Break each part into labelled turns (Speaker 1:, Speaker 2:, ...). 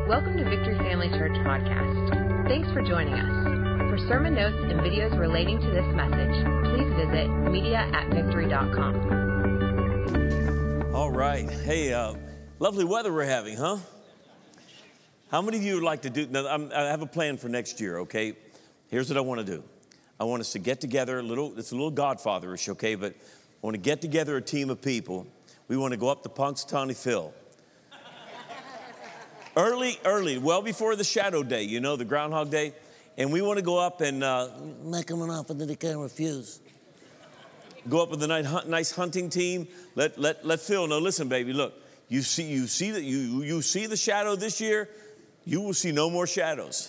Speaker 1: Welcome to Victory Family Church Podcast. Thanks for joining us. For sermon notes and videos relating to this message, please visit media@victory.com.
Speaker 2: All right. Hey, lovely weather we're having, huh? How many of you would like to do, now I have a plan for next year, okay? Here's what I want to do. I want us to get together it's a little Godfather-ish, okay? But I want to get together a team of people. We want to go up to Punxsutawney Phil. Early, well before the shadow day, you know, the Groundhog Day. And we want to go up and make them an offer that they can't refuse. Go up with a nice hunting team. Let Phil know, listen, baby, look, you see the shadow this year, you will see no more shadows.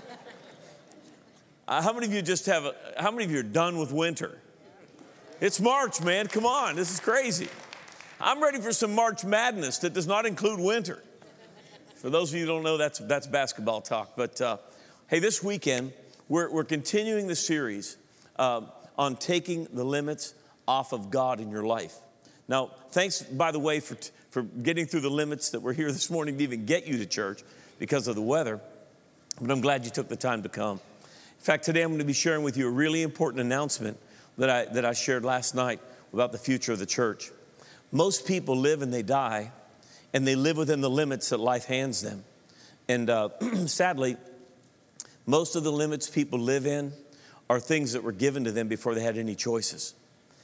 Speaker 2: How many of you are done with winter? It's March, man, come on, this is crazy. I'm ready for some March madness that does not include winter. For those of you who don't know, that's basketball talk. But hey, this weekend, we're continuing the series on taking the limits off of God in your life. Now, thanks, by the way, for getting through the limits that were here this morning to even get you to church because of the weather. But I'm glad you took the time to come. In fact, today I'm going to be sharing with you a really important announcement that I shared last night about the future of the church. Most people live and they die, and they live within the limits that life hands them. And sadly, most of the limits people live in are things that were given to them before they had any choices.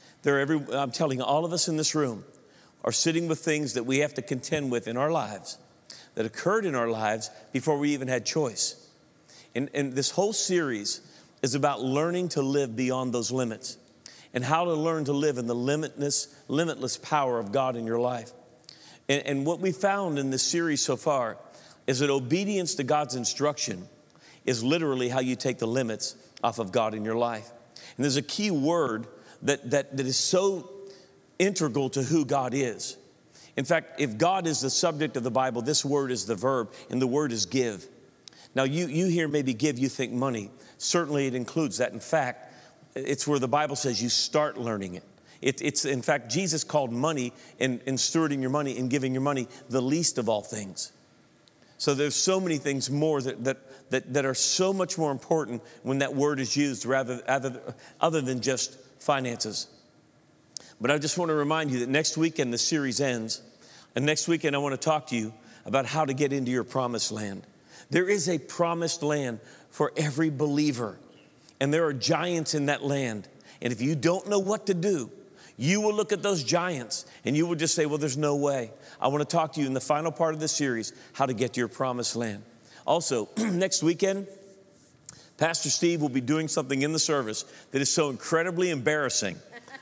Speaker 2: I'm telling you, all of us in this room are sitting with things that we have to contend with in our lives, that occurred in our lives before we even had choice. And this whole series is about learning to live beyond those limits and how to learn to live in the limitless power of God in your life. And what we found in this series so far is that obedience to God's instruction is literally how you take the limits off of God in your life. And there's a key word that is so integral to who God is. In fact, if God is the subject of the Bible, this word is the verb, and the word is give. Now, you hear maybe give, you think money. Certainly it includes that. In fact, it's where the Bible says you start learning it. It's in fact, Jesus called money and stewarding your money and giving your money the least of all things. So there's so many things more that are so much more important when that word is used other than just finances. But I just want to remind you that next weekend the series ends. And next weekend I want to talk to you about how to get into your promised land. There is a promised land for every believer. And there are giants in that land. And if you don't know what to do, you will look at those giants and you will just say, well, there's no way. I want to talk to you in the final part of the series, how to get to your promised land. Also, next weekend, Pastor Steve will be doing something in the service that is so incredibly embarrassing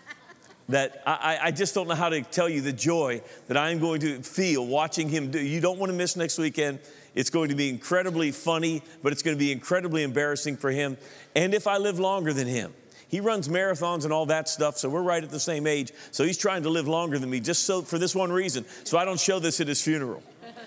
Speaker 2: that I just don't know how to tell you the joy that I'm going to feel watching him do. You don't want to miss next weekend. It's going to be incredibly funny, but it's going to be incredibly embarrassing for him. And if I live longer than him. He runs marathons and all that stuff, so we're right at the same age. So he's trying to live longer than me just for this one reason, so I don't show this at his funeral.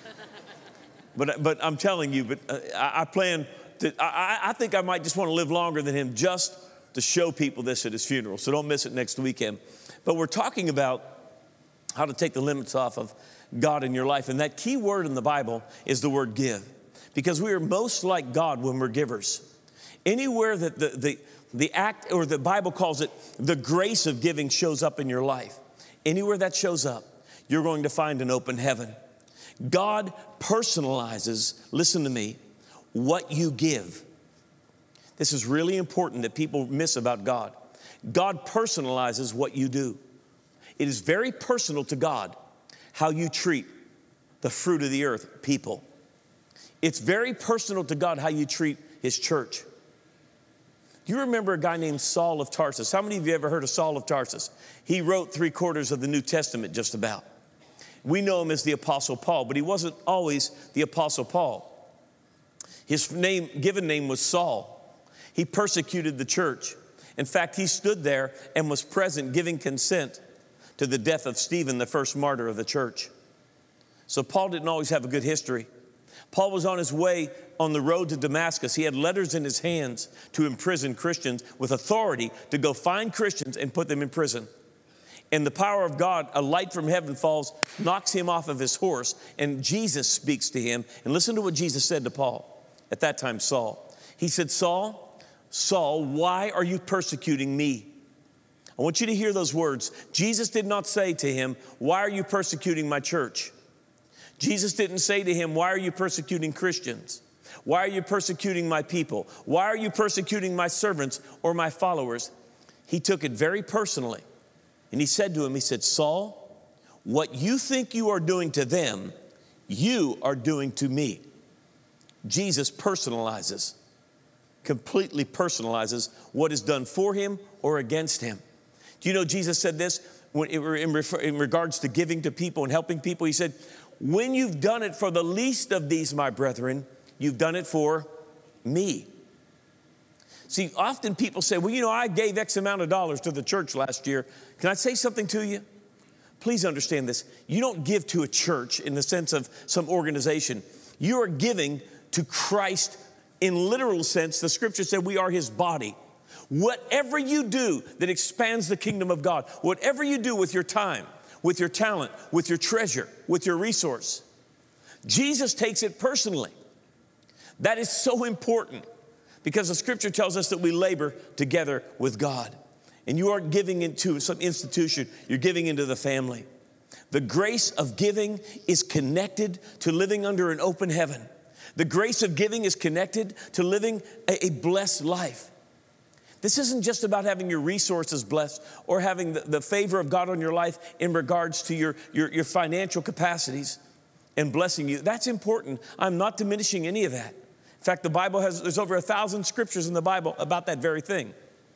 Speaker 2: But I'm telling you, I plan to, I think I might just want to live longer than him just to show people this at his funeral, so don't miss it next weekend. But we're talking about how to take the limits off of God in your life, and that key word in the Bible is the word give, because we are most like God when we're givers. Anywhere that the act, or the Bible calls it, the grace of giving shows up in your life. Anywhere that shows up, you're going to find an open heaven. God personalizes, listen to me, what you give. This is really important that people miss about God. God personalizes what you do. It is very personal to God how you treat the fruit of the earth, people. It's very personal to God how you treat His church. You remember a guy named Saul of Tarsus. How many of you ever heard of Saul of Tarsus? He wrote 3/4 of the New Testament just about. We know him as the Apostle Paul, but he wasn't always the Apostle Paul. His given name was Saul. He persecuted the church. In fact, he stood there and was present giving consent to the death of Stephen, the first martyr of the church. So Paul didn't always have a good history. Paul was on his way on the road to Damascus. He had letters in his hands to imprison Christians with authority to go find Christians and put them in prison. And the power of God, a light from heaven falls, knocks him off of his horse, and Jesus speaks to him. And listen to what Jesus said to Paul, at that time, Saul. He said, Saul, Saul, why are you persecuting me? I want you to hear those words. Jesus did not say to him, why are you persecuting my church? Jesus didn't say to him, why are you persecuting Christians? Why are you persecuting my people? Why are you persecuting my servants or my followers? He took it very personally. And he said to him, he said, Saul, what you think you are doing to them, you are doing to me. Jesus personalizes, completely personalizes what is done for him or against him. Do you know Jesus said this in regards to giving to people and helping people? He said, when you've done it for the least of these, my brethren, you've done it for me. See, often people say, well, you know, I gave X amount of dollars to the church last year. Can I say something to you? Please understand this. You don't give to a church in the sense of some organization. You are giving to Christ in literal sense. The scripture said we are his body. Whatever you do that expands the kingdom of God, whatever you do with your time, with your talent, with your treasure, with your resource, Jesus takes it personally. That is so important because the scripture tells us that we labor together with God. And you aren't giving into some institution, you're giving into the family. The grace of giving is connected to living under an open heaven. The grace of giving is connected to living a blessed life. This isn't just about having your resources blessed or having the favor of God on your life in regards to your financial capacities and blessing you. That's important. I'm not diminishing any of that. In fact, there's over 1,000 scriptures in the Bible about that very thing.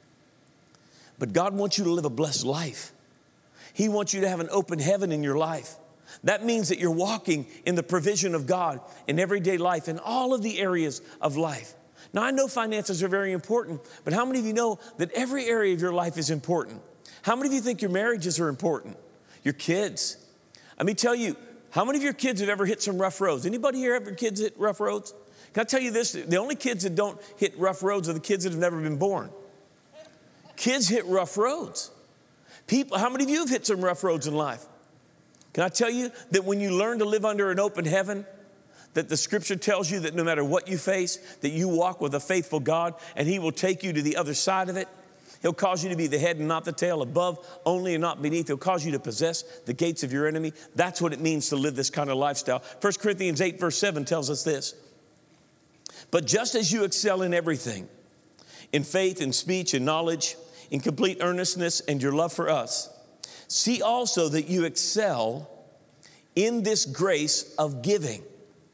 Speaker 2: But God wants you to live a blessed life. He wants you to have an open heaven in your life. That means that you're walking in the provision of God in everyday life, in all of the areas of life. Now, I know finances are very important, but how many of you know that every area of your life is important? How many of you think your marriages are important? Your kids? Let me tell you, how many of your kids have ever hit some rough roads? Anybody here ever kids hit rough roads? Can I tell you this? The only kids that don't hit rough roads are the kids that have never been born. Kids hit rough roads. People, how many of you have hit some rough roads in life? Can I tell you that when you learn to live under an open heaven, that the scripture tells you that no matter what you face, that you walk with a faithful God and he will take you to the other side of it. He'll cause you to be the head and not the tail, above only and not beneath. He'll cause you to possess the gates of your enemy. That's what it means to live this kind of lifestyle. 1 Corinthians 8 verse 7 tells us this. But just as you excel in everything, in faith, in speech, in knowledge, in complete earnestness and your love for us, see also that you excel in this grace of giving.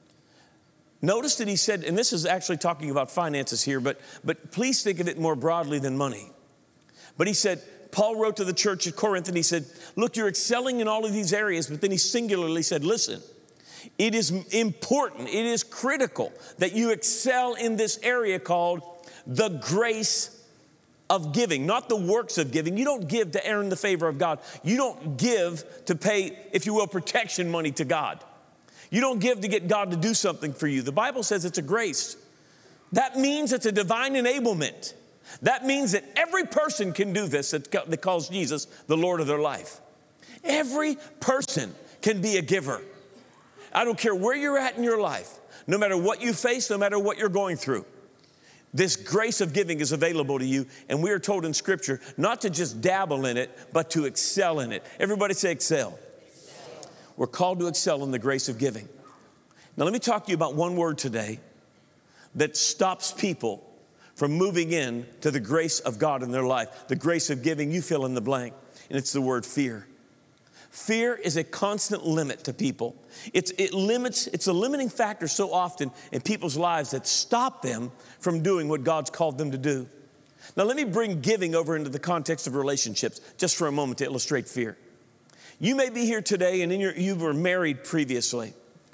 Speaker 2: Notice that he said, and this is actually talking about finances here, but please think of it more broadly than money. But he said, Paul wrote to the church at Corinth and he said, look, you're excelling in all of these areas, but then he singularly said, listen, it is important, it is critical that you excel in this area called the grace of giving, not the works of giving. You don't give to earn the favor of God. You don't give to pay, if you will, protection money to God. You don't give to get God to do something for you. The Bible says it's a grace. That means it's a divine enablement. That means that every person can do this that calls Jesus the Lord of their life. Every person can be a giver. I don't care where you're at in your life, no matter what you face, no matter what you're going through. This grace of giving is available to you, and we are told in Scripture not to just dabble in it, but to excel in it. Everybody say excel. We're called to excel in the grace of giving. Now let me talk to you about one word today that stops people from moving in to the grace of God in their life. The grace of giving, you fill in the blank, and it's the word fear. Fear is a constant limit to people. It's a limiting factor so often in people's lives that stop them from doing what God's called them to do. Now let me bring giving over into the context of relationships just for a moment to illustrate fear. You may be here today and you were married previously.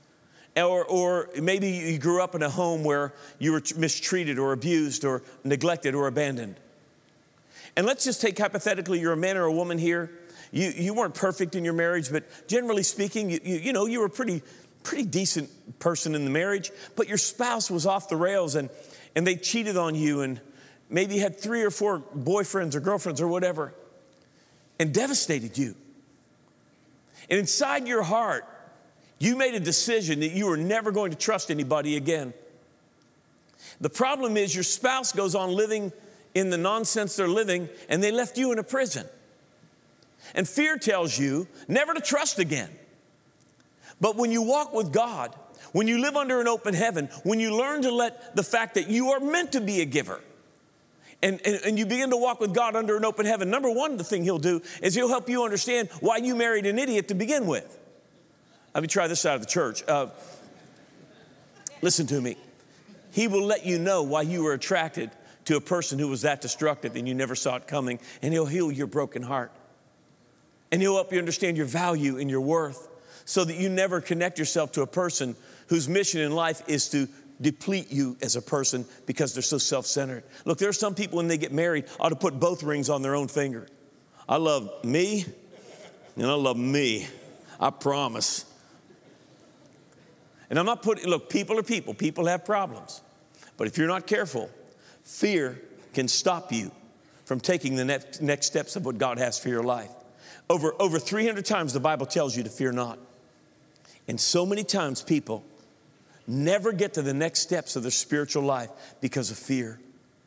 Speaker 2: Or maybe you grew up in a home where you were mistreated or abused or neglected or abandoned. And let's just take hypothetically, you're a man or a woman here. You weren't perfect in your marriage, but generally speaking, you were a pretty decent person in the marriage, but your spouse was off the rails and they cheated on you and maybe had 3 or 4 boyfriends or girlfriends or whatever. and devastated you. And inside your heart, you made a decision that you were never going to trust anybody again. The problem is your spouse goes on living in the nonsense they're living, and they left you in a prison. And fear tells you never to trust again. But when you walk with God, when you live under an open heaven, when you learn to let the fact that you are meant to be a giver, and you begin to walk with God under an open heaven, number one, the thing He'll do is He'll help you understand why you married an idiot to begin with. Let me try this side of the church. Listen to me. He will let you know why you were attracted to a person who was that destructive and you never saw it coming, and He'll heal your broken heart. And He'll help you understand your value and your worth so that you never connect yourself to a person whose mission in life is to deplete you as a person because they're so self-centered. Look, there are some people when they get married ought to put both rings on their own finger. I love me and I love me. I promise. And I'm not putting, look, people are people. People have problems. But if you're not careful, fear can stop you from taking the next steps of what God has for your life. Over 300 times the Bible tells you to fear not. And so many times people never get to the next steps of their spiritual life because of fear.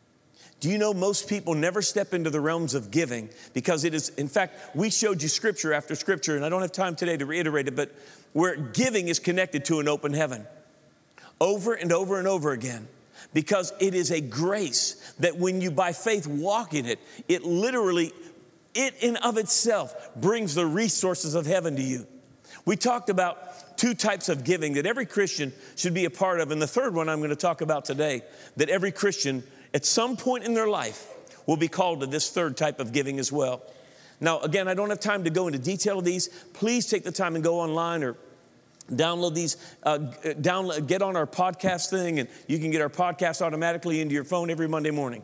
Speaker 2: Do you know most people never step into the realms of giving because it is, in fact, we showed you scripture after scripture, and I don't have time today to reiterate it, but where giving is connected to an open heaven over and over and over again, because it is a grace that when you by faith walk in it, it literally, it in of itself brings the resources of heaven to you. We talked about two types of giving that every Christian should be a part of. And the third one I'm going to talk about today, that every Christian at some point in their life will be called to this third type of giving as well. Now, again, I don't have time to go into detail of these. Please take the time and go online or download these, get on our podcast thing, and you can get our podcast automatically into your phone every Monday morning.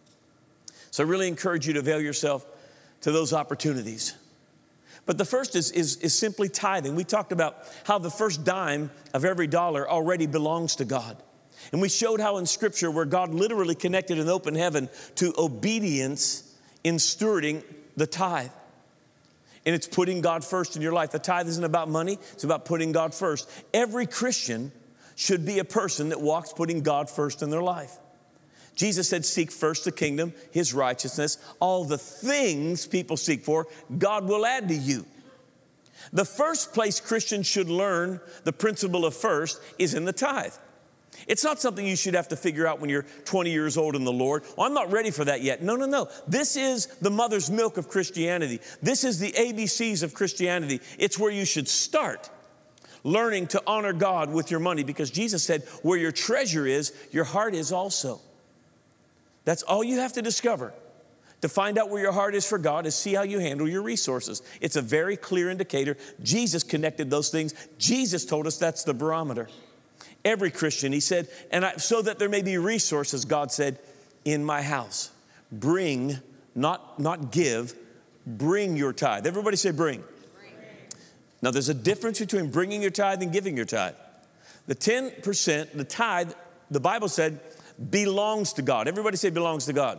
Speaker 2: So I really encourage you to avail yourself to those opportunities. But the first is simply tithing. We talked about how the first dime of every dollar already belongs to God. And we showed how in Scripture where God literally connected an open heaven to obedience in stewarding the tithe. And it's putting God first in your life. The tithe isn't about money. It's about putting God first. Every Christian should be a person that walks putting God first in their life. Jesus said, seek first the kingdom, His righteousness. All the things people seek for, God will add to you. The first place Christians should learn the principle of first is in the tithe. It's not something you should have to figure out when you're 20 years old in the Lord. Oh, I'm not ready for that yet. No. This is the mother's milk of Christianity. This is the ABCs of Christianity. It's where you should start learning to honor God with your money, because Jesus said, where your treasure is, your heart is also. That's all you have to discover to find out where your heart is for God, is see how you handle your resources. It's a very clear indicator. Jesus connected those things. Jesus told us that's the barometer. Every Christian, He said, so that there may be resources, God said, in my house. Bring, not give, bring your tithe. Everybody say bring. Now there's a difference between bringing your tithe and giving your tithe. The 10%, the tithe, the Bible said, belongs to God. Everybody say belongs to God.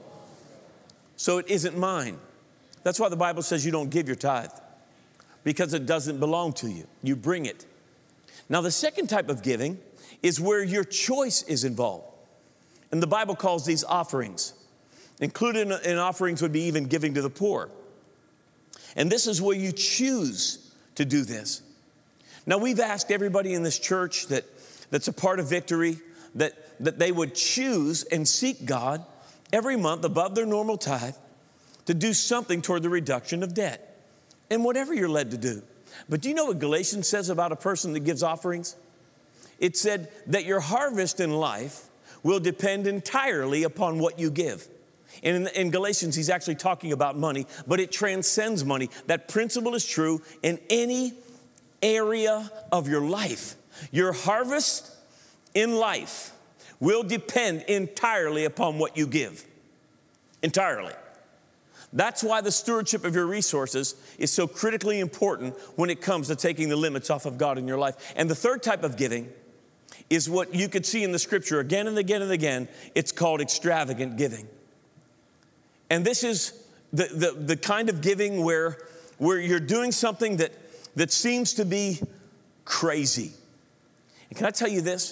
Speaker 2: So it isn't mine. That's why the Bible says you don't give your tithe, because it doesn't belong to you. You bring it. Now the second type of giving is where your choice is involved. And the Bible calls these offerings. Included in offerings would be even giving to the poor. And this is where you choose to do this. Now we've asked everybody in this church that's a part of Victory that they would choose and seek God every month above their normal tithe to do something toward the reduction of debt. And whatever you're led to do. But do you know what Galatians says about a person that gives offerings? It said that your harvest in life will depend entirely upon what you give. And in Galatians, he's actually talking about money, but it transcends money. That principle is true in any area of your life. Your harvest in life will depend entirely upon what you give. Entirely. That's why the stewardship of your resources is so critically important when it comes to taking the limits off of God in your life. And the third type of giving is what you could see in the Scripture again and again and again. It's called extravagant giving. And this is the kind of giving where you're doing something that seems to be crazy. And can I tell you this?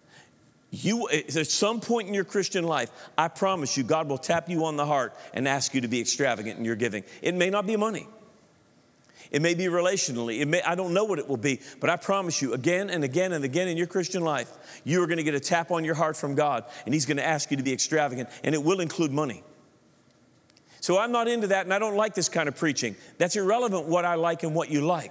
Speaker 2: At some point in your Christian life, I promise you, God will tap you on the heart and ask you to be extravagant in your giving. It may not be money. It may be relationally. I don't know what it will be, but I promise you, again and again and again in your Christian life, you are going to get a tap on your heart from God, and He's going to ask you to be extravagant, and it will include money. So I'm not into that, and I don't like this kind of preaching. That's irrelevant what I like and what you like.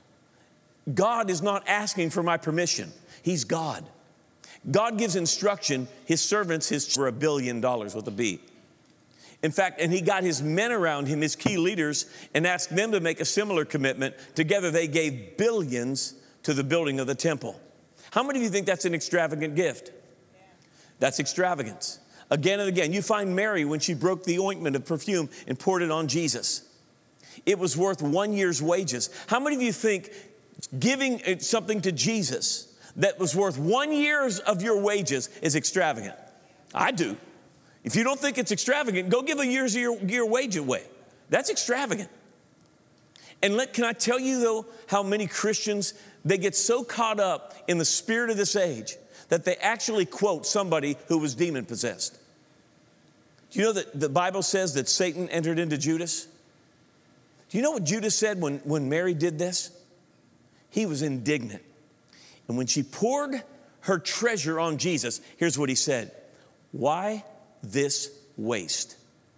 Speaker 2: God is not asking for my permission. He's God. God gives instruction, His servants, for $1 billion with a B. In fact, and He got His men around Him, His key leaders, and asked them to make a similar commitment. Together they gave billions to the building of the temple. How many of you think that's an extravagant gift? That's extravagance. Again and again, you find Mary when she broke the ointment of perfume and poured it on Jesus. It was worth 1 year's wages. How many of you think giving something to Jesus that was worth 1 year of your wages is extravagant? I do. If you don't think it's extravagant, go give a year's year wage away. That's extravagant. And can I tell you, though, how many Christians, they get so caught up in the spirit of this age that they actually quote somebody who was demon-possessed. Do you know that the Bible says that Satan entered into Judas? Do you know what Judas said when Mary did this? He was indignant. And when she poured her treasure on Jesus, here's what he said: "Why this waste?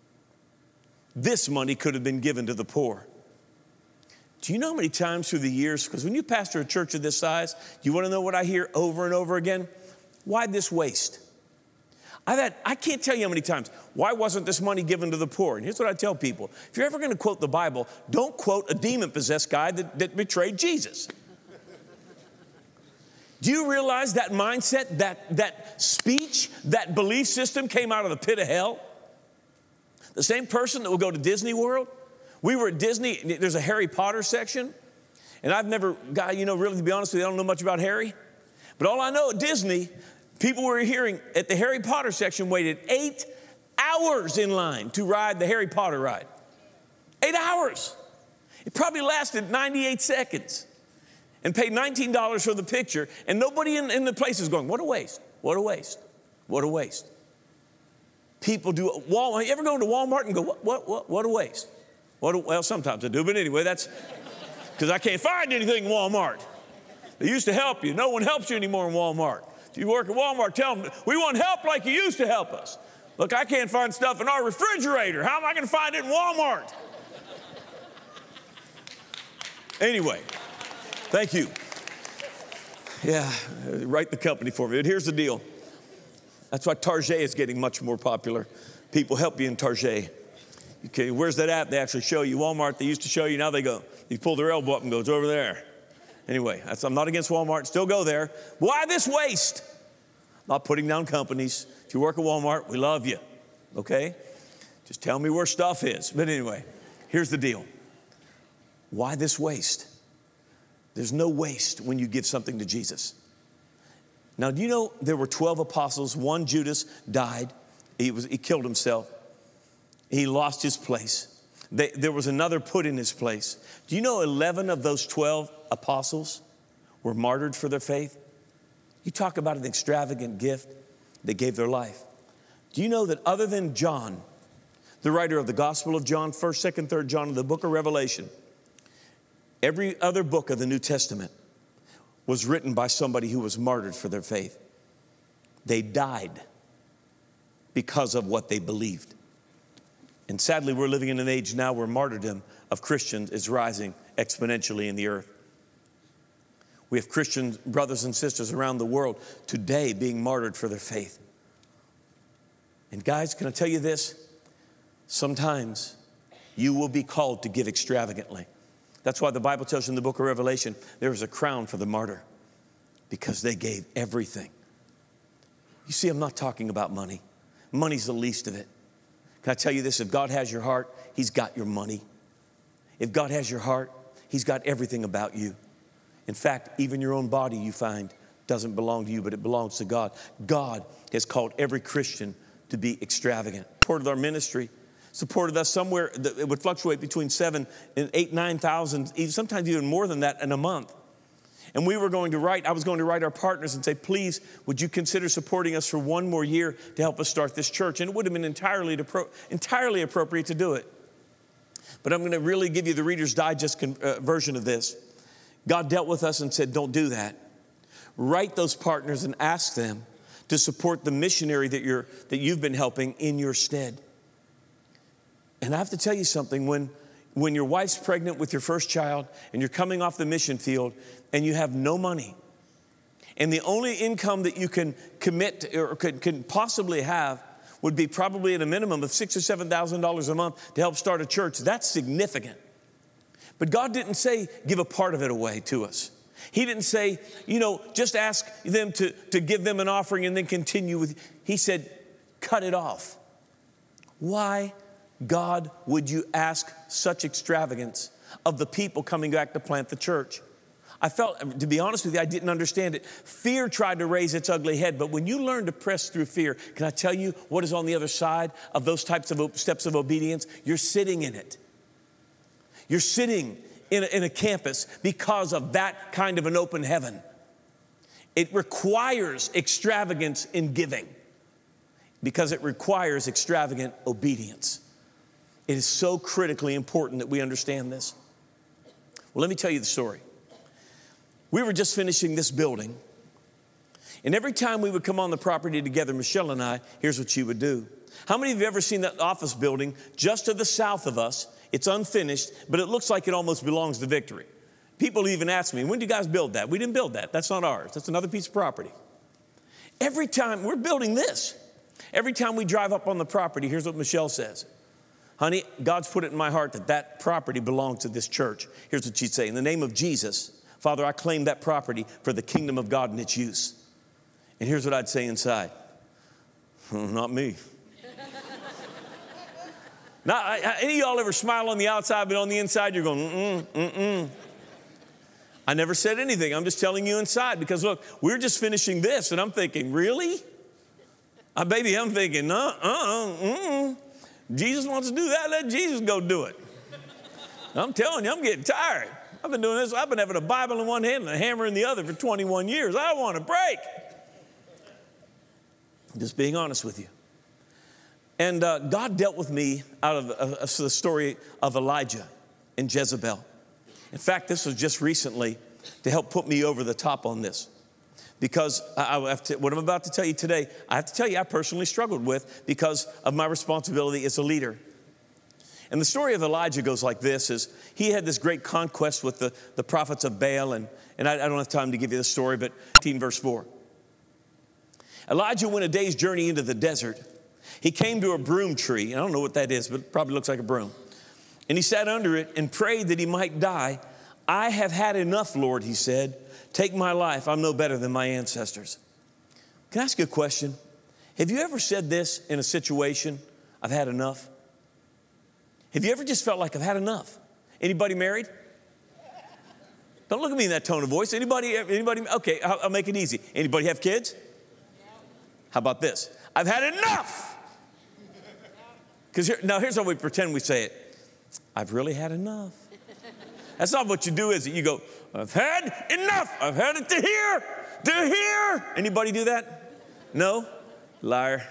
Speaker 2: This money could have been given to the poor." Do you know how many times through the years, because when you pastor a church of this size, you want to know what I hear over and over again? Why this waste? I can't tell you how many times, why wasn't this money given to the poor? And here's what I tell people. If you're ever going to quote the Bible, don't quote a demon-possessed guy that betrayed Jesus. Do you realize that mindset, that speech, that belief system came out of the pit of hell? The same person that will go to Disney World. We were at Disney, there's a Harry Potter section, and I've never got, really, to be honest with you, I don't know much about Harry. But all I know at Disney, people were hearing at the Harry Potter section waited 8 hours in line to ride the Harry Potter ride. 8 hours. It probably lasted 98 seconds. And paid $19 for the picture, and nobody in the place is going, what a waste, what a waste, what a waste. People do Walmart. You ever go to Walmart and go, what a waste? Well, sometimes I do, but anyway, that's because I can't find anything in Walmart. They used to help you. No one helps you anymore in Walmart. If you work at Walmart, tell them, we want help like you used to help us. Look, I can't find stuff in our refrigerator. How am I going to find it in Walmart? Anyway. Thank you. Yeah, write the company for me. But here's the deal. That's why Target is getting much more popular. People help you in Target. Okay, where's that at? They actually show you. Walmart, they used to show you. Now they go, you pull their elbow up and go, it's over there. Anyway, I'm not against Walmart. Still go there. Why this waste? Not putting down companies. If you work at Walmart, we love you. Okay? Just tell me where stuff is. But anyway, here's the deal. Why this waste? There's no waste when you give something to Jesus. Now, do you know there were 12 apostles? One, Judas, died. He killed himself. He lost his place. There was another put in his place. Do you know 11 of those 12 apostles were martyred for their faith? You talk about an extravagant gift. They gave their life. Do you know that other than John, the writer of the Gospel of John, 1st, 2nd, 3rd John, and the book of Revelation, every other book of the New Testament was written by somebody who was martyred for their faith. They died because of what they believed. And sadly, we're living in an age now where martyrdom of Christians is rising exponentially in the earth. We have Christian brothers and sisters around the world today being martyred for their faith. And guys, can I tell you this? Sometimes you will be called to give extravagantly. That's why the Bible tells you in the book of Revelation, there is a crown for the martyr because they gave everything. You see, I'm not talking about money. Money's the least of it. Can I tell you this? If God has your heart, He's got your money. If God has your heart, He's got everything about you. In fact, even your own body, you find, doesn't belong to you, but it belongs to God. God has called every Christian to be extravagant. Part of our ministry, supported us somewhere that it would fluctuate between 7 and 8, 9,000, even sometimes even more than that in a month. And I was going to write our partners and say, please, would you consider supporting us for one more year to help us start this church? And it would have been entirely appropriate to do it. But I'm going to really give you the Reader's Digest version of this. God dealt with us and said, don't do that. Write those partners and ask them to support the missionary that you've been helping in your stead. And I have to tell you something, when your wife's pregnant with your first child and you're coming off the mission field and you have no money, and the only income that you can commit or can possibly have would be probably at a minimum of $6,000 or $7,000 a month to help start a church, that's significant. But God didn't say give a part of it away to us. He didn't say, just ask them to give them an offering and then continue with. He said, cut it off. Why, God, would you ask such extravagance of the people coming back to plant the church? I felt, to be honest with you, I didn't understand it. Fear tried to raise its ugly head, but when you learn to press through fear, can I tell you what is on the other side of those types of steps of obedience? You're sitting in it. You're sitting in a campus because of that kind of an open heaven. It requires extravagance in giving because it requires extravagant obedience. It is so critically important that we understand this. Well, let me tell you the story. We were just finishing this building, and every time we would come on the property together, Michelle and I, here's what she would do. How many of you have ever seen that office building just to the south of us? It's unfinished, but it looks like it almost belongs to Victory. People even ask me, when did you guys build that? We didn't build that. That's not ours. That's another piece of property. Every time we're building this, every time we drive up on the property, here's what Michelle says. Honey, God's put it in my heart that property belongs to this church. Here's what she'd say. In the name of Jesus, Father, I claim that property for the kingdom of God and its use. And here's what I'd say inside. Not me. Now, any of y'all ever smile on the outside, but on the inside, you're going, I never said anything. I'm just telling you inside because, look, we're just finishing this, and I'm thinking, really? Baby, I'm thinking, Jesus wants to do that. Let Jesus go do it. I'm telling you, I'm getting tired. I've been doing this. I've been having a Bible in one hand and a hammer in the other for 21 years. I want a break. I'm just being honest with you. And God dealt with me out of the story of Elijah and Jezebel. In fact, this was just recently to help put me over the top on this. Because what I'm about to tell you today, I have to tell you I personally struggled with because of my responsibility as a leader. And the story of Elijah goes like this, is he had this great conquest with the prophets of Baal, and I don't have time to give you the story, but 18 verse 4. Elijah went a day's journey into the desert. He came to a broom tree. I don't know what that is, but it probably looks like a broom. And he sat under it and prayed that he might die. I have had enough, Lord, he said. Take my life. I'm no better than my ancestors. Can I ask you a question? Have you ever said this in a situation, I've had enough? Have you ever just felt like I've had enough? Anybody married? Don't look at me in that tone of voice. Anybody? Okay, I'll make it easy. Anybody have kids? How about this? I've had enough. Because here's how we pretend we say it. I've really had enough. That's not what you do, is it? You go, I've had enough. I've had it to here. Anybody do that? No? Liar.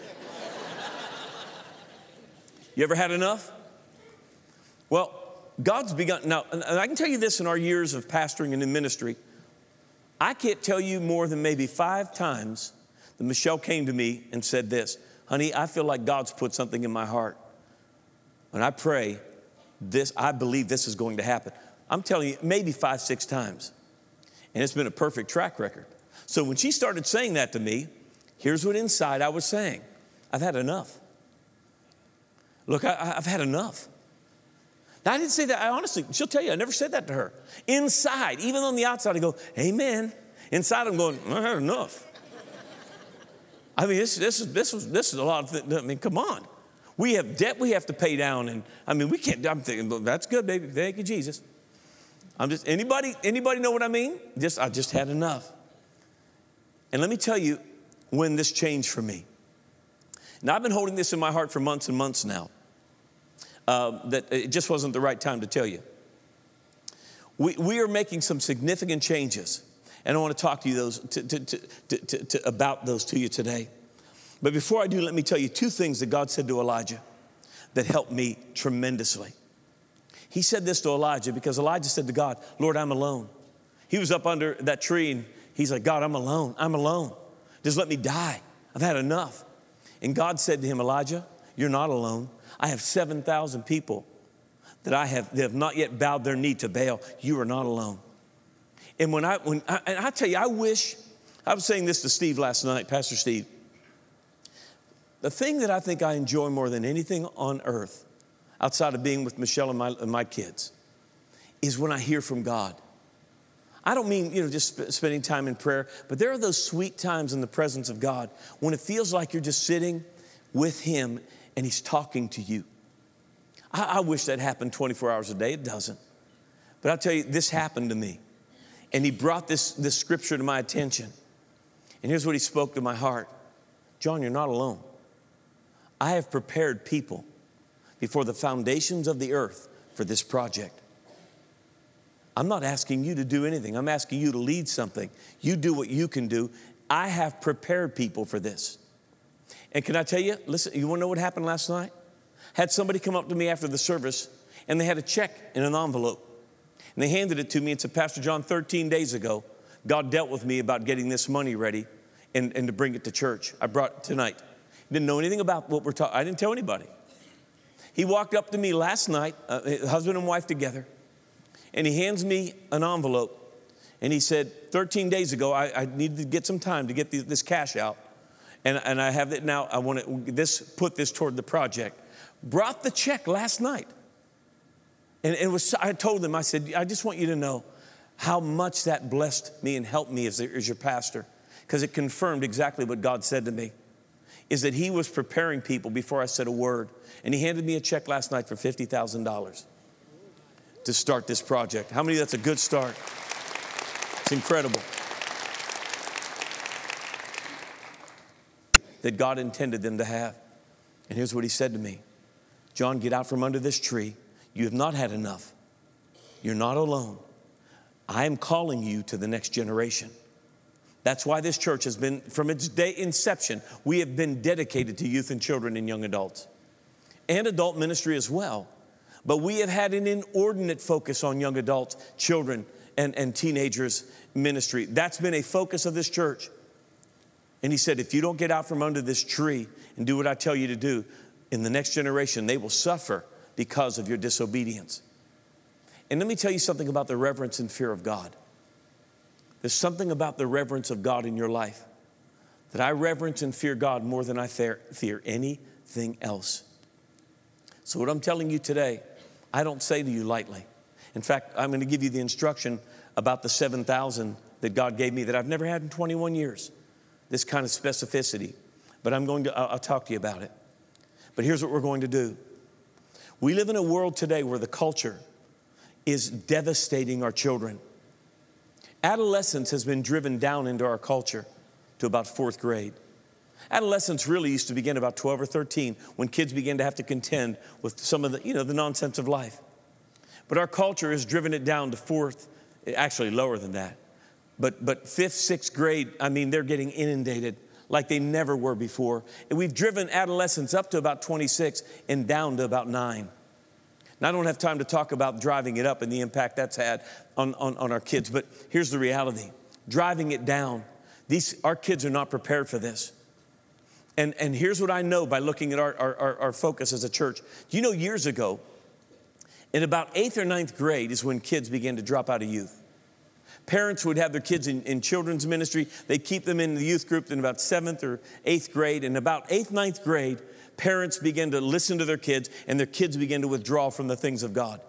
Speaker 2: You ever had enough? Well, God's begun. Now, and I can tell you this in our years of pastoring and in ministry. I can't tell you more than maybe 5 times that Michelle came to me and said this, honey, I feel like God's put something in my heart. When I pray, I believe this is going to happen. I'm telling you, maybe 5, 6 times. And it's been a perfect track record. So when she started saying that to me, here's what inside I was saying. I've had enough. Look, I've had enough. Now, I didn't say that. I honestly, she'll tell you, I never said that to her. Inside, even on the outside, I go, amen. Inside, I'm going, I had enough. I mean, this is a lot of things. I mean, come on. We have debt we have to pay down. And I mean, we can't, I'm thinking, well, that's good, baby. Thank you, Jesus. Anybody know what I mean? I just had enough. And let me tell you when this changed for me. Now, I've been holding this in my heart for months and months now. that it just wasn't the right time to tell you. We are making some significant changes, and I want to talk to you about those to you today. But before I do, let me tell you two things that God said to Elijah that helped me tremendously. He said this to Elijah because Elijah said to God, Lord, I'm alone. He was up under that tree and he's like, God, I'm alone. I'm alone. Just let me die. I've had enough. And God said to him, Elijah, you're not alone. I have 7,000 people that they have not yet bowed their knee to Baal. You are not alone. And I tell you, I was saying this to Steve last night, Pastor Steve. The thing that I think I enjoy more than anything on earth, outside of being with Michelle and my kids, is when I hear from God. I don't mean, just spending time in prayer, but there are those sweet times in the presence of God when it feels like you're just sitting with Him and He's talking to you. I wish that happened 24 hours a day. It doesn't. But I'll tell you, this happened to me. And He brought this scripture to my attention. And here's what He spoke to my heart. John, you're not alone. I have prepared people before the foundations of the earth for this project. I'm not asking you to do anything. I'm asking you to lead something. You do what you can do. I have prepared people for this. And can I tell you, listen, you want to know what happened last night? Had somebody come up to me after the service and they had a check in an envelope. And they handed it to me and said, Pastor John, 13 days ago, God dealt with me about getting this money ready and to bring it to church. I brought it tonight. Didn't know anything about what we're talking. I didn't tell anybody. He walked up to me last night, husband and wife together, and he hands me an envelope. And he said, 13 days ago, I needed to get some time to get this cash out. And I have it now. I want to put this toward the project. Brought the check last night. And I told him, I said, I just want you to know how much that blessed me and helped me as your pastor. Because it confirmed exactly what God said to me. Is that He was preparing people before I said a word. And He handed me a check last night for $50,000 to start this project. How many of that's a good start? It's incredible. That God intended them to have. And here's what He said to me. John, get out from under this tree. You have not had enough. You're not alone. I am calling you to the next generation. That's why this church has been, from its day inception, we have been dedicated to youth and children and young adults. And adult ministry as well. But we have had an inordinate focus on young adults, children, and teenagers ministry. That's been a focus of this church. And He said, if you don't get out from under this tree and do what I tell you to do, in the next generation, they will suffer because of your disobedience. And let me tell you something about the reverence and fear of God. There's something about the reverence of God in your life that I reverence and fear God more than I fear anything else. So what I'm telling you today, I don't say to you lightly. In fact, I'm going to give you the instruction about the 7,000 that God gave me that I've never had in 21 years. This kind of specificity. But I'll talk to you about it. But here's what we're going to do. We live in a world today where the culture is devastating our children. Adolescence has been driven down into our culture to about 4th grade. Adolescence really used to begin about 12 or 13 when kids began to have to contend with some of the nonsense of life. But our culture has driven it down to 4th, actually lower than that. But 5th, 6th grade, they're getting inundated like they never were before. And we've driven adolescence up to about 26 and down to about 9. Now, I don't have time to talk about driving it up and the impact that's had on our kids, but here's the reality. Driving it down, our kids are not prepared for this. And here's what I know by looking at our focus as a church. Years ago, in about 8th or 9th grade is when kids began to drop out of youth. Parents would have their kids in children's ministry. They'd keep them in the youth group in about 7th or 8th grade. And about 8th, 9th grade, parents began to listen to their kids, and their kids began to withdraw from the things of God.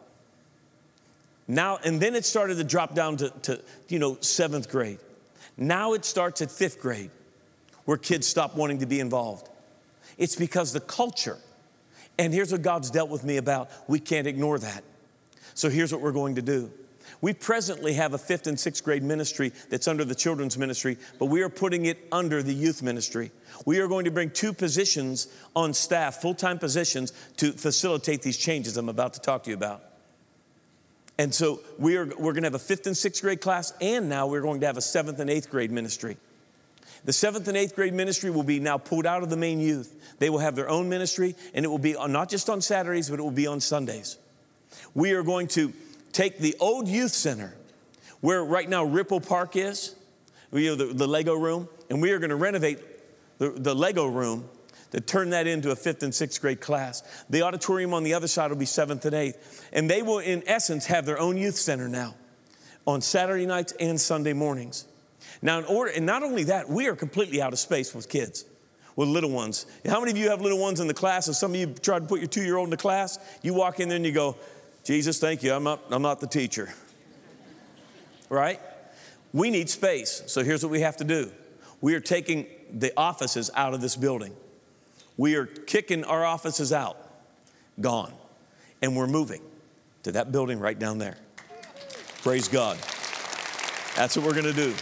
Speaker 2: Now, and then it started to drop down to 7th grade. Now it starts at 5th grade, where kids stop wanting to be involved. It's because the culture, and here's what God's dealt with me about, we can't ignore that. So here's what we're going to do. We presently have a 5th and 6th grade ministry that's under the children's ministry, but we are putting it under the youth ministry. We are going to bring 2 positions on staff, full-time positions, to facilitate these changes I'm about to talk to you about. And so we're going to have a 5th and 6th grade class, and now we're going to have a 7th and 8th grade ministry. The 7th and 8th grade ministry will be now pulled out of the main youth. They will have their own ministry, and it will be not just on Saturdays, but it will be on Sundays. We are going to take the old youth center, where right now Ripple Park is, the Lego room, and we are going to renovate the Lego room to turn that into a 5th and 6th grade class. The auditorium on the other side will be 7th and 8th. And they will, in essence, have their own youth center now on Saturday nights and Sunday mornings. Now, and not only that, we are completely out of space with kids, with little ones. How many of you have little ones in the class? And some of you tried to put your 2-year-old in the class. You walk in there and you go, Jesus, thank you, I'm not the teacher. Right? We need space. So here's what we have to do. We are taking the offices out of this building. We are kicking our offices out, gone. And we're moving to that building right down there. Praise God. That's what we're going to do.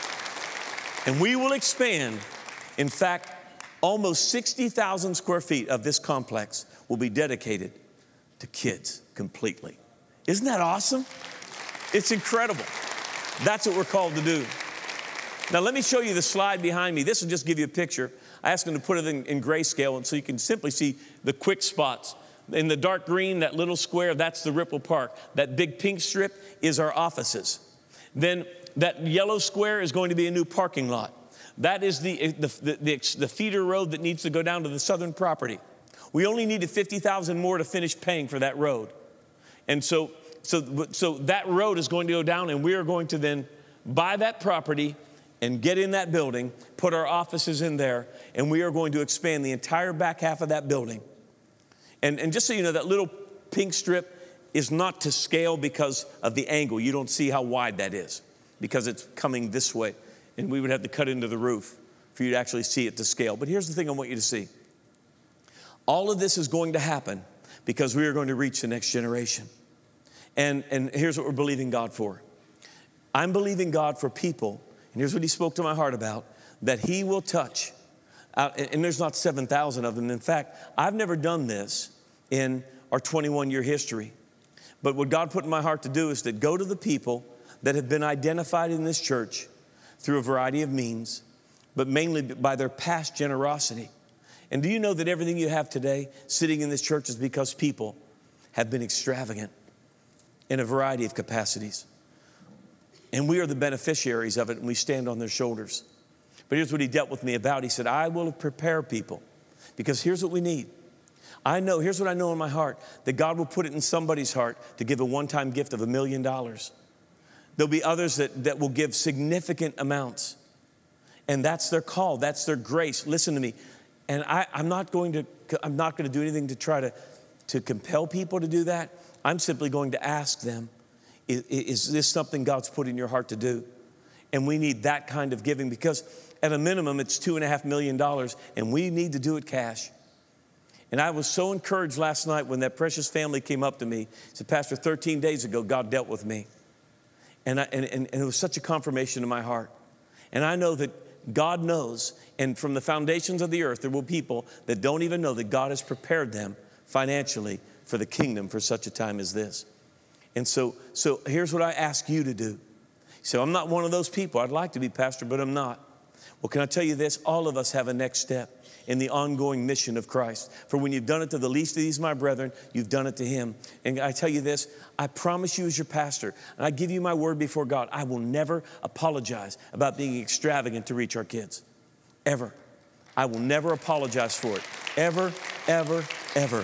Speaker 2: And we will expand. In fact, almost 60,000 square feet of this complex will be dedicated to kids completely. Isn't that awesome? It's incredible. That's what we're called to do. Now, let me show you the slide behind me. This will just give you a picture. I asked them to put it in grayscale, and so you can simply see the quick spots. In the dark green, that little square, that's the Ripple Park. That big pink strip is our offices. Then that yellow square is going to be a new parking lot. That is the feeder road that needs to go down to the southern property. We only needed $50,000 more to finish paying for that road. And so that road is going to go down, and we are going to then buy that property and get in that building, put our offices in there, and we are going to expand the entire back half of that building. And just so you know, that little pink strip is not to scale because of the angle. You don't see how wide that is because it's coming this way. And we would have to cut into the roof for you to actually see it to scale. But here's the thing I want you to see. All of this is going to happen because we are going to reach the next generation. And here's what we're believing God for. I'm believing God for people, and here's what he spoke to my heart about, that he will touch. And there's not 7,000 of them. In fact, I've never done this in our 21-year history. But what God put in my heart to do is to go to the people that have been identified in this church through a variety of means, but mainly by their past generosity. And do you know that everything you have today sitting in this church is because people have been extravagant in a variety of capacities? And we are the beneficiaries of it, and we stand on their shoulders. But here's what he dealt with me about. He said, I will prepare people, because here's what we need. Here's what I know in my heart, that God will put it in somebody's heart to give a one-time gift of $1 million. There'll be others that will give significant amounts. And that's their call. That's their grace. Listen to me. And I'm not going to do anything to try to compel people to do that. I'm simply going to ask them, is this something God's put in your heart to do? And we need that kind of giving, because at a minimum, it's $2.5 million, and we need to do it cash. And I was so encouraged last night when that precious family came up to me. Said, Pastor, 13 days ago, God dealt with me. And it was such a confirmation in my heart. And I know that God knows, and from the foundations of the earth, there will be people that don't even know that God has prepared them financially for the kingdom for such a time as this. And so here's what I ask you to do. So I'm not one of those people. I'd like to be, Pastor, but I'm not. Well, can I tell you this? All of us have a next step in the ongoing mission of Christ. For when you've done it to the least of these, my brethren, you've done it to him. And I tell you this, I promise you as your pastor, and I give you my word before God, I will never apologize about being extravagant to reach our kids. Ever. I will never apologize for it. Ever, ever, ever.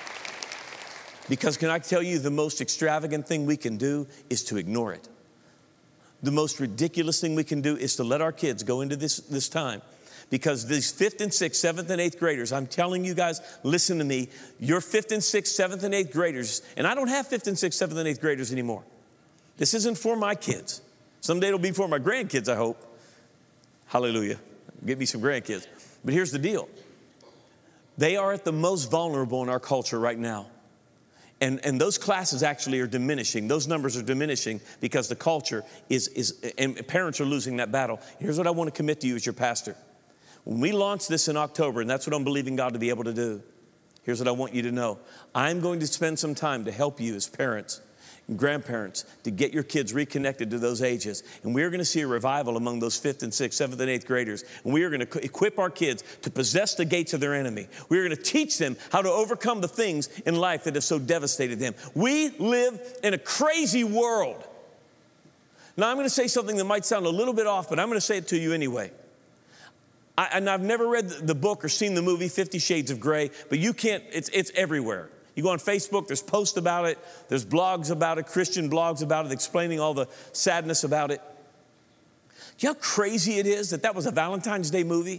Speaker 2: Because can I tell you, the most extravagant thing we can do is to ignore it. The most ridiculous thing we can do is to let our kids go into this time. Because these 5th and 6th, 7th and 8th graders, I'm telling you guys, listen to me. Your 5th and 6th, 7th and 8th graders, and I don't have 5th and 6th, 7th and 8th graders anymore. This isn't for my kids. Someday it'll be for my grandkids, I hope. Hallelujah. Get me some grandkids. But here's the deal. They are at the most vulnerable in our culture right now. And those classes actually are diminishing. Those numbers are diminishing because the culture and parents are losing that battle. Here's what I want to commit to you as your pastor. When we launch this in October, and that's what I'm believing God to be able to do, here's what I want you to know. I'm going to spend some time to help you as parents and grandparents to get your kids reconnected to those ages. And we're going to see a revival among those 5th and 6th, 7th and 8th graders. And we are going to equip our kids to possess the gates of their enemy. We are going to teach them how to overcome the things in life that have so devastated them. We live in a crazy world. Now, I'm going to say something that might sound a little bit off, but I'm going to say it to you anyway. I've never read the book or seen the movie 50 Shades of Grey, but you can't, it's everywhere. You go on Facebook, there's posts about it, there's blogs about it, Christian blogs about it, explaining all the sadness about it. Do you know how crazy it is that was a Valentine's Day movie?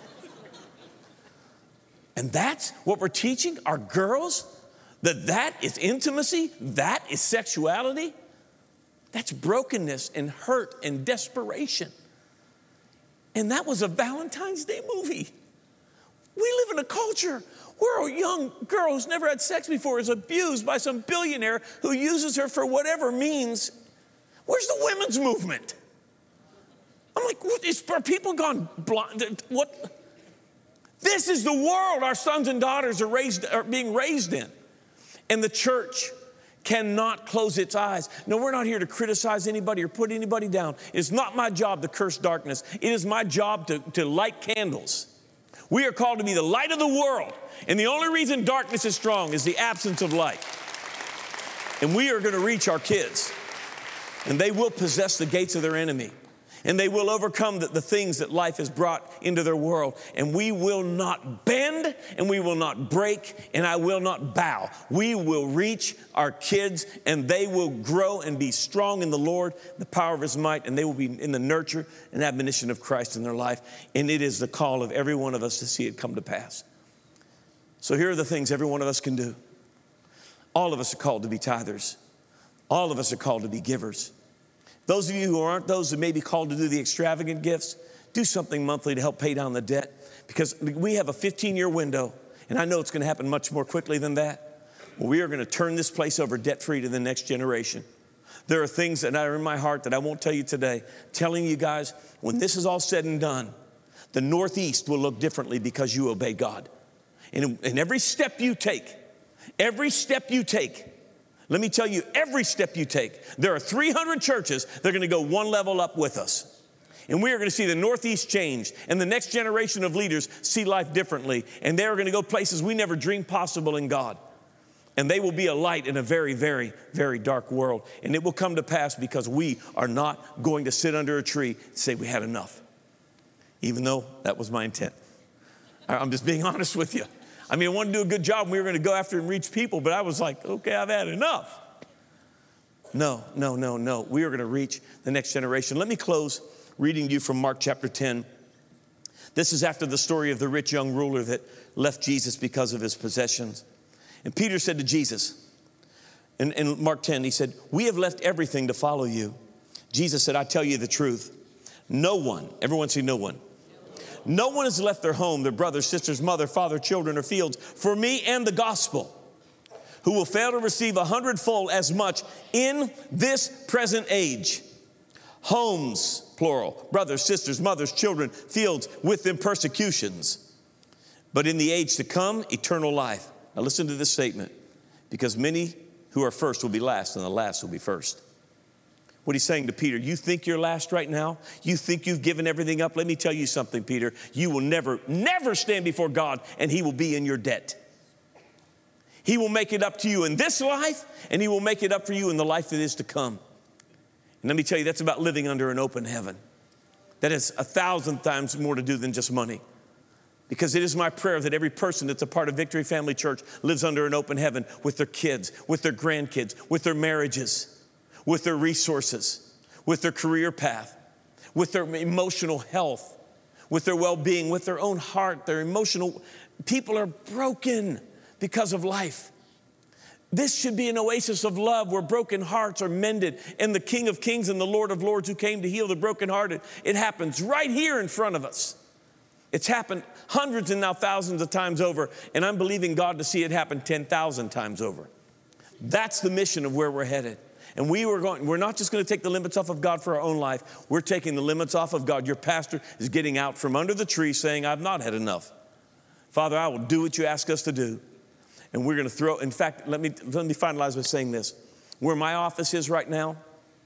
Speaker 2: And that's what we're teaching our girls? That is intimacy? That is sexuality? That's brokenness and hurt and desperation. And that was a Valentine's Day movie. We live in a culture where a young girl who's never had sex before is abused by some billionaire who uses her for whatever means. Where's the women's movement? I'm like, are people gone blind? What? This is the world our sons and daughters are being raised in. And the church cannot close its eyes. No, we're not here to criticize anybody or put anybody down. It's not my job to curse darkness. It is my job to light candles. We are called to be the light of the world. And the only reason darkness is strong is the absence of light. And we are going to reach our kids. And they will possess the gates of their enemy. And they will overcome the things that life has brought into their world. And we will not bend, and we will not break, and I will not bow. We will reach our kids, and they will grow and be strong in the Lord, the power of his might, and they will be in the nurture and admonition of Christ in their life. And it is the call of every one of us to see it come to pass. So here are the things every one of us can do. All of us are called to be tithers. All of us are called to be givers. Those of you who aren't those who may be called to do the extravagant gifts, do something monthly to help pay down the debt, because we have a 15-year window, and I know it's going to happen much more quickly than that. Well, we are going to turn this place over debt-free to the next generation. There are things that are in my heart that I won't tell you today. Telling you guys, when this is all said and done, the Northeast will look differently because you obey God. And every step you take, let me tell you, every step you take, there are 300 churches that are going to go one level up with us. And we are going to see the Northeast change, and the next generation of leaders see life differently. And they are going to go places we never dreamed possible in God. And they will be a light in a very, very, very dark world. And it will come to pass because we are not going to sit under a tree and say we had enough. Even though that was my intent. I'm just being honest with you. I mean, I wanted to do a good job. We were going to go after and reach people, but I was like, okay, I've had enough. No. We are going to reach the next generation. Let me close reading to you from Mark chapter 10. This is after the story of the rich young ruler that left Jesus because of his possessions. And Peter said to Jesus, in Mark 10, he said, we have left everything to follow you. Jesus said, I tell you the truth. No one, everyone say no one. No one has left their home, their brothers, sisters, mother, father, children, or fields for me and the gospel, who will fail to receive 100-fold as much in this present age. Homes, plural, brothers, sisters, mothers, children, fields, with them persecutions. But in the age to come, eternal life. Now listen to this statement, because many who are first will be last, and the last will be first. What he's saying to Peter, you think you're last right now? You think you've given everything up? Let me tell you something, Peter. You will never stand before God, and he will be in your debt. He will make it up to you in this life, and he will make it up for you in the life that is to come. And let me tell you, that's about living under an open heaven. That has 1,000 times more to do than just money. Because it is my prayer that every person that's a part of Victory Family Church lives under an open heaven with their kids, with their grandkids, with their marriages, with their resources, with their career path, with their emotional health, with their well-being, with their own heart, their emotional. People are broken because of life. This should be an oasis of love where broken hearts are mended, and the King of Kings and the Lord of Lords who came to heal the brokenhearted, it happens right here in front of us. It's happened hundreds and now thousands of times over, and I'm believing God to see it happen 10,000 times over. That's the mission of where we're headed. And we're not just going to take the limits off of God for our own life. We're taking the limits off of God. Your pastor is getting out from under the tree saying, I've not had enough. Father, I will do what you ask us to do. And we're going to in fact, let me finalize by saying this. Where my office is right now,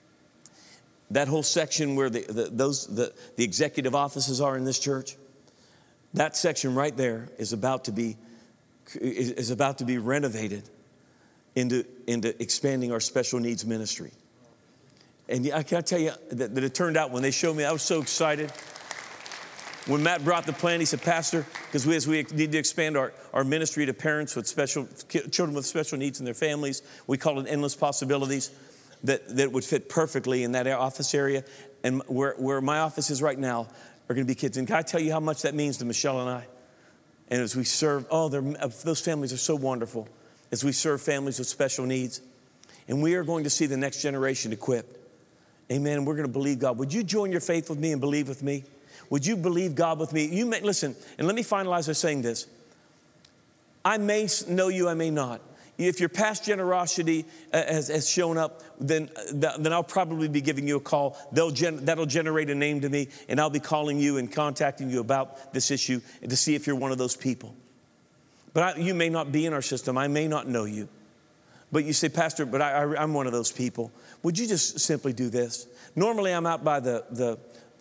Speaker 2: that whole section where the executive offices are in this church, that section right there is about to be renovated into expanding our special needs ministry. And I can't tell you that it turned out when they showed me, I was so excited. When Matt brought the plan, he said, Pastor, because we need to expand our ministry to parents with children with special needs and their families. We call it Endless Possibilities, that would fit perfectly in that office area. And where my office is right now are going to be kids. And can I tell you how much that means to Michelle and I? And as we serve, those families are so wonderful. As we serve families with special needs. And we are going to see the next generation equipped. Amen. We're going to believe God. Would you join your faith with me and believe with me? Would you believe God with me? Listen, and let me finalize by saying this. I may know you, I may not. If your past generosity has shown up, then I'll probably be giving you a call. That'll generate a name to me, and I'll be calling you and contacting you about this issue to see if you're one of those people. But you may not be in our system. I may not know you. But you say, Pastor, but I'm one of those people. Would you just simply do this? Normally, I'm out by the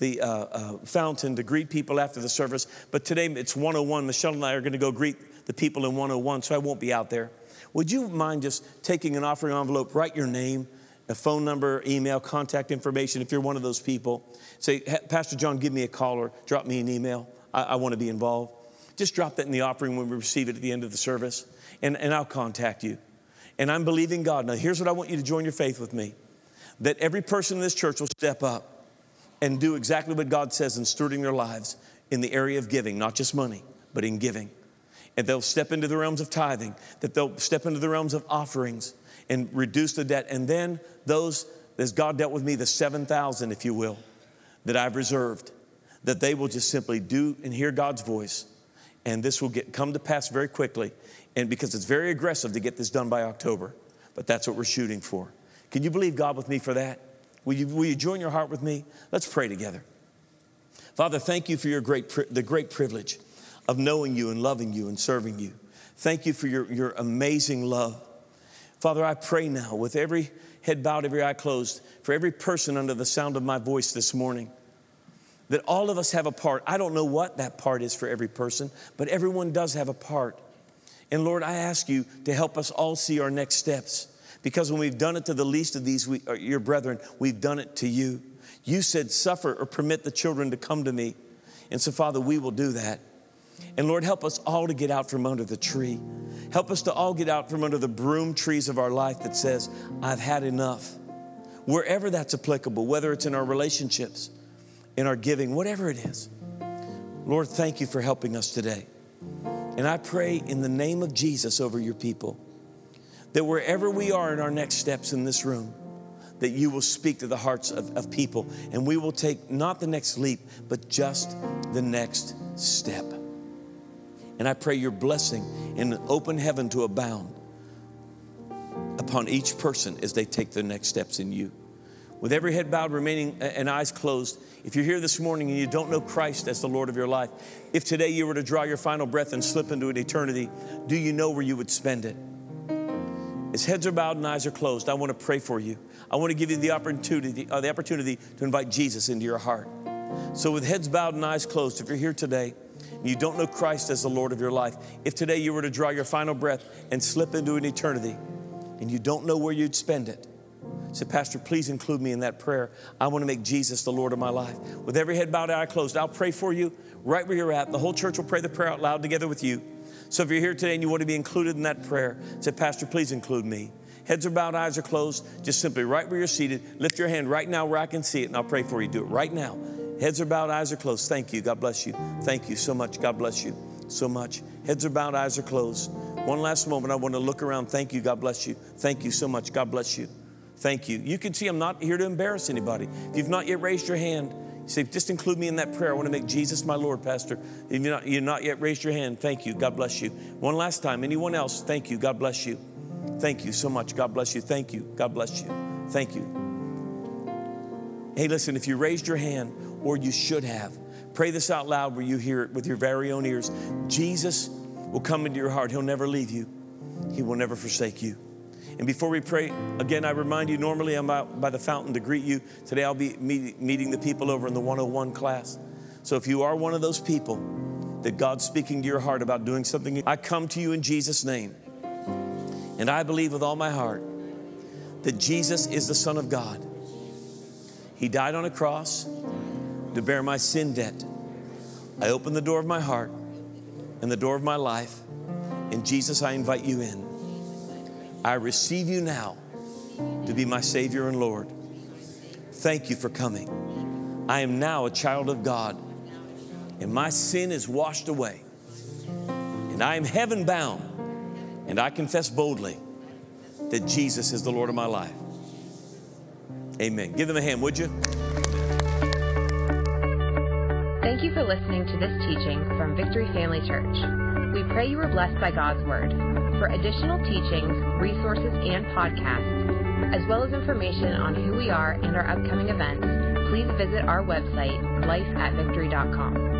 Speaker 2: fountain to greet people after the service. But today, it's 101. Michelle and I are going to go greet the people in 101, so I won't be out there. Would you mind just taking an offering envelope, write your name, a phone number, email, contact information if you're one of those people. Say, Pastor John, give me a call or drop me an email. I want to be involved. Just drop that in the offering when we receive it at the end of the service, and I'll contact you. And I'm believing God. Now, here's what I want you to join your faith with me, that every person in this church will step up and do exactly what God says in stewarding their lives in the area of giving, not just money, but in giving. And they'll step into the realms of tithing, that they'll step into the realms of offerings and reduce the debt. And then those, as God dealt with me, the 7,000, if you will, that I've reserved, that they will just simply do and hear God's voice. And this will come to pass very quickly. And because it's very aggressive to get this done by October, but that's what we're shooting for. Can you believe God with me for that? Will you join your heart with me? Let's pray together. Father, thank you for the great privilege of knowing you and loving you and serving you. Thank you for your amazing love. Father, I pray now with every head bowed, every eye closed, for every person under the sound of my voice this morning, that all of us have a part. I don't know what that part is for every person, but everyone does have a part. And Lord, I ask you to help us all see our next steps, because when we've done it to the least of these, your brethren, we've done it to you. You said, suffer or permit the children to come to me. And so, Father, we will do that. And Lord, help us all to get out from under the tree. Help us to all get out from under the broom trees of our life that says, I've had enough. Wherever that's applicable, whether it's in our relationships, in our giving, whatever it is. Lord, thank you for helping us today. And I pray in the name of Jesus over your people, that wherever we are in our next steps in this room, that you will speak to the hearts of people, and we will take not the next leap, but just the next step. And I pray your blessing in an open heaven to abound upon each person as they take their next steps in you. With every head bowed remaining and eyes closed, if you're here this morning and you don't know Christ as the Lord of your life, if today you were to draw your final breath and slip into an eternity, do you know where you would spend it? As heads are bowed and eyes are closed, I want to pray for you. I want to give you the opportunity to invite Jesus into your heart. So with heads bowed and eyes closed, if you're here today and you don't know Christ as the Lord of your life, if today you were to draw your final breath and slip into an eternity and you don't know where you'd spend it, say, Pastor, please include me in that prayer. I want to make Jesus the Lord of my life. With every head bowed and eye closed, I'll pray for you right where you're at. The whole church will pray the prayer out loud together with you. So if you're here today and you want to be included in that prayer, say, Pastor, please include me. Heads are bowed, eyes are closed. Just simply right where you're seated, lift your hand right now where I can see it, and I'll pray for you. Do it right now. Heads are bowed, eyes are closed. Thank you. God bless you. Thank you so much. God bless you so much. Heads are bowed, eyes are closed. One last moment. I want to look around. Thank you. God bless you. Thank you so much. God bless you. Thank you. You can see I'm not here to embarrass anybody. If you've not yet raised your hand, say, just include me in that prayer. I want to make Jesus my Lord, Pastor. If you've not yet raised your hand, thank you. God bless you. One last time. Anyone else? Thank you. God bless you. Thank you so much. God bless you. Thank you. God bless you. Thank you. Hey, listen, if you raised your hand, or you should have, pray this out loud where you hear it with your very own ears. Jesus will come into your heart. He'll never leave you. He will never forsake you. And before we pray, again, I remind you, normally I'm out by the fountain to greet you. Today I'll be meeting the people over in the 101 class. So if you are one of those people that God's speaking to your heart about doing something, I come to you in Jesus' name. And I believe with all my heart that Jesus is the Son of God. He died on a cross to bear my sin debt. I open the door of my heart and the door of my life. And Jesus, I invite you in. I receive you now to be my Savior and Lord. Thank you for coming. I am now a child of God, and my sin is washed away. And I am heaven bound, and I confess boldly that Jesus is the Lord of my life. Amen. Give them a hand, would you?
Speaker 1: Thank you for listening to this teaching from Victory Family Church. We pray you were blessed by God's Word. For additional teachings, resources, and podcasts, as well as information on who we are and our upcoming events, please visit our website, lifeatvictory.com.